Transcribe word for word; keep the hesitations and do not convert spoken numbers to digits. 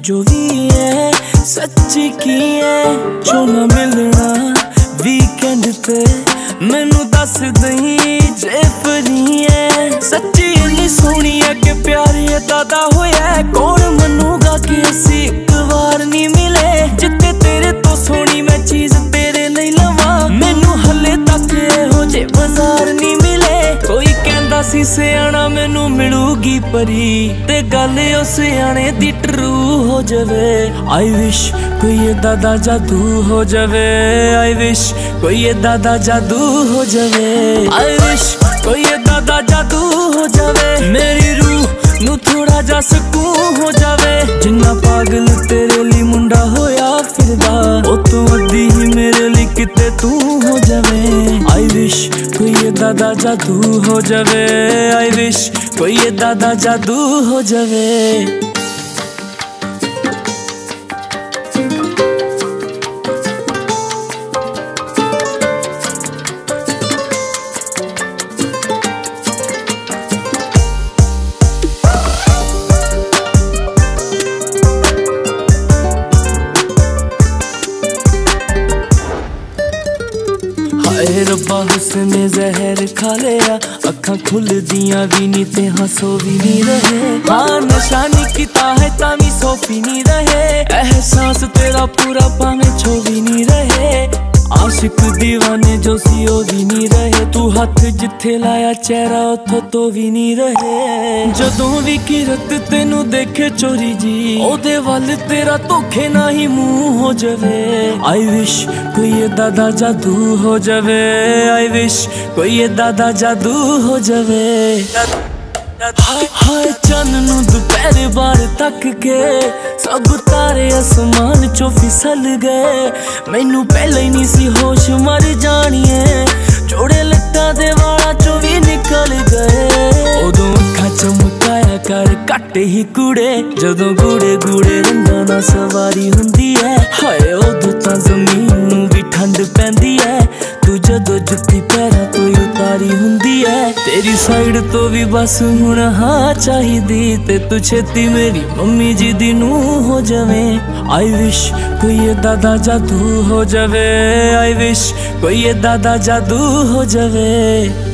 जो भी है सच्ची की है। जो ना मिलना वीकेंड ते मैनू दस दई जे फरी है। सच्ची इन्नी सोहनी है कि प्यार इदां दा होया। कौन मनूगा कि असी एक बार नहीं मिले। जिते तेरे तो सोहनी मैं चीज तेरे नहीं लवां। मैनू हले तक इहो जे बाजार नहीं मिले। कोई कहंदा सी सियाणा मैनू मिलूगी परी, ते गल ओ सियाणे दी ट्रू हो जावे। आई विश कोई इदां दा जादू हो जावे। आई विश कोई इदां दा जादू हो जावे। आई विश कोई इदां दा जादू हो जावे। मेरी रूह नू थोड़ा जा सकून हो जावे। जिन्ना पागल तेरे लिए मुंडा होया फिरदा, ओ तू अद्धी ही मेरे लिए किते तू हो जावे। आई विश कोई इदां दा जादू हो जावे। आई विश कोई इदां दा जादू हो जावे। हाय रब्बा हुस्ने जहर खा लिया, अखा खुल दिया भी नहीं ते हंसो भी नहीं रहे। हाँ नशा नहीं किता है तामी सोफी नहीं रहे। एहसास तेरा पूरा पाने छो भी नहीं रहे। आशिक दीवाने जो सी ओ भी नहीं रहे। तू हथ जिथे लाया चेहरा उथो तो भी नहीं रहे। जदों भी किरत तेनू देखे चोरी जी, ओदे वल तेरा धोखे ना ही मुंह हो जावे। आई विश कोई इदां दा जादू हो जावे। आई विश कोई इदां दा जादू हो जावे। हाय हाय चन्न नू दोपहर बार तक के सब तारे आसमान चो फिसल गए। मैनू पहले ही नहीं सी होश मर जानिए। जोड़े लट्टां दे वाला चो भी निकल गए। उदों अखा चमकाया कर घट ही कूड़े, जदों गूड़े गूड़े रंगां नाल सवारी हुंदी है। हाय उदों तां जमीन नू भी ठंड पैंदी है। तू जदों जुत्ती पैरां तो उतारी हुंदी है। तेरी साइड तो भी बस हुण हाँ चाहिदी, ते तू छेती मेरी मम्मी जी दी नू हो जावे। आई विश कोई इदां दा जादू हो जावे। आई विश कोई इदां दा जादू हो जावे।